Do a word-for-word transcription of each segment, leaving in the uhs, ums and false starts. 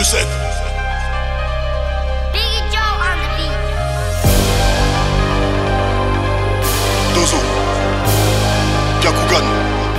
deux sept. Biggie Joe on the beat. Dozo, Gakugan.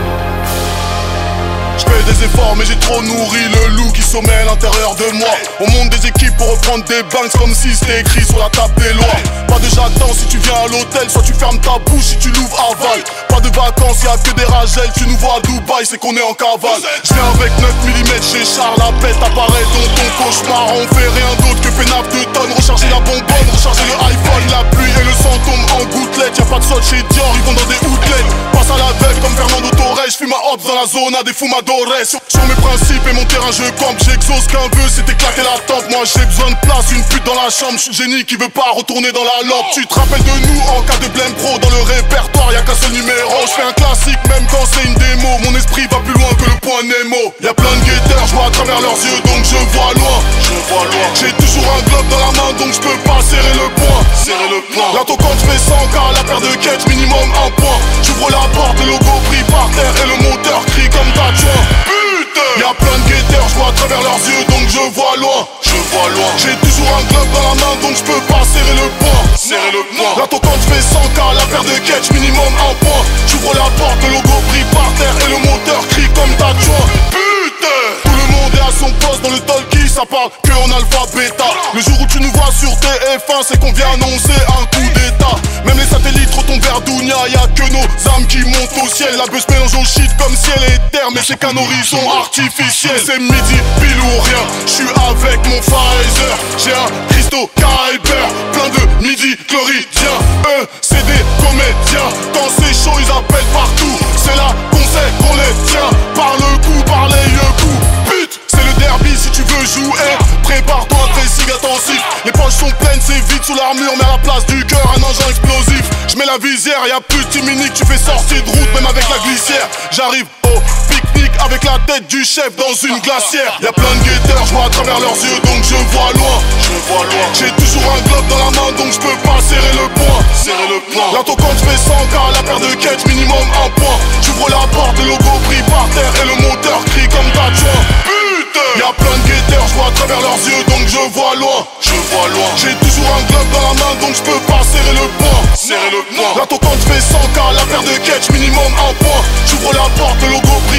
J'fais des efforts mais j'ai trop nourri le loup qui sommeille à l'intérieur de moi. On monte des équipes pour reprendre des banks comme si c'était écrit sur la table des lois. Pas de j'attends si tu viens à l'hôtel, soit tu fermes ta bouche si tu l'ouvres aval. Pas de vacances, y'a que des ragelles, tu nous vois à Dubaï, c'est qu'on est en cavale. J'viens avec neuf millimètres chez Charles, la pète apparaît dans ton cauchemar. On fait rien d'autre que pénaf de tonnes, recharger la bonbonne, recharger le iPhone. La pluie et le sang tombent en gouttelettes, y'a pas de sol chez Dior, ils vont dans des outlets. Passe à la veille comme Fernando Torres, j'fume ma hops dans la zone à des fumadores. Sur, sur mes principes et mon terrain je campe, j'exauce qu'un vœu c'est éclater la tempe. Moi j'ai besoin de place, une pute dans la chambre, j'suis génie qui veut pas retourner dans la lampe. Tu te rappelles de nous en cas de blême pro, dans le répertoire y'a qu'un seul numéro. J'fais un classique même quand c'est une démo, mon esprit va plus loin que le point Nemo. Y'a plein de guetteurs, j'vois à travers leurs yeux donc je vois loin. Je vois loin. J'ai toujours un globe dans la main donc je peux pas serrer le poing. Serrer le poing. Bientôt quand j'fais cent K, la paire de catch minimum un point. J'ouvre la porte, le logo brille par terre et le moteur crie comme Tatouin. Putain, y'a plein de guetteurs, j'vois à travers leurs yeux donc je vois loin. Je vois loin. J'ai toujours un globe dans la main donc je peux pas serrer le poing. Serrer le poing. Bientôt quand j'fais cent K, la paire de catch minimum un point. J'ouvre la porte, le logo brille par terre et le moteur crie comme Tatouin. Putain, tout le monde est à son poste dans le talkie, ça parle que en alpha bêta. Le jour où tu nous vois sur T F un, c'est qu'on vient annoncer un coup d'état. Même les satellites retombent vers Dounia, y'a que nos âmes qui montent au ciel. La bœuf mélange au shit comme ciel et terre, mais c'est qu'un horizon artificiel. C'est midi, pile ou rien, j'suis avec mon Pfizer. J'ai un Christo Kyber, plein de midi chloridiens. Eux, c'est des comédiens, quand c'est chaud ils appellent partout. C'est là qu'on sait qu'on les tient, par le coup, par les yeux coups. Pute, c'est le derby si tu veux jouer. Prépare-toi, très attentif. Les poches sont pleines, c'est vide sous l'armure, mais à la place du cœur, un engin explosif. J'mets la visière, y'a plus de timinique, tu fais sortir de route, même avec la glissière. J'arrive au pique-nique avec la tête du chef dans une glacière. Y'a plein de guetteurs, j'vois à travers leurs yeux, donc je vois loin. Je vois loin. J'ai toujours un globe dans la main, donc je peux pas serrer le poing. Serrer le poing. Bientôt quand j'fais cent K, la paire de catch minimum un point. J'ouvre la porte, le logo brille par terre et le moteur crie comme Tatouin. Putain, y'a plein de guetteurs, j'vois à travers leurs yeux, donc je vois loin. Je vois loin. J'ai toujours un globe dans la main, donc je peux pas serrer le poing. Serrer le poing. Bientôt quand j'fais cent K, la paire de catch minimum un point. J'ouvre la porte, le logo brille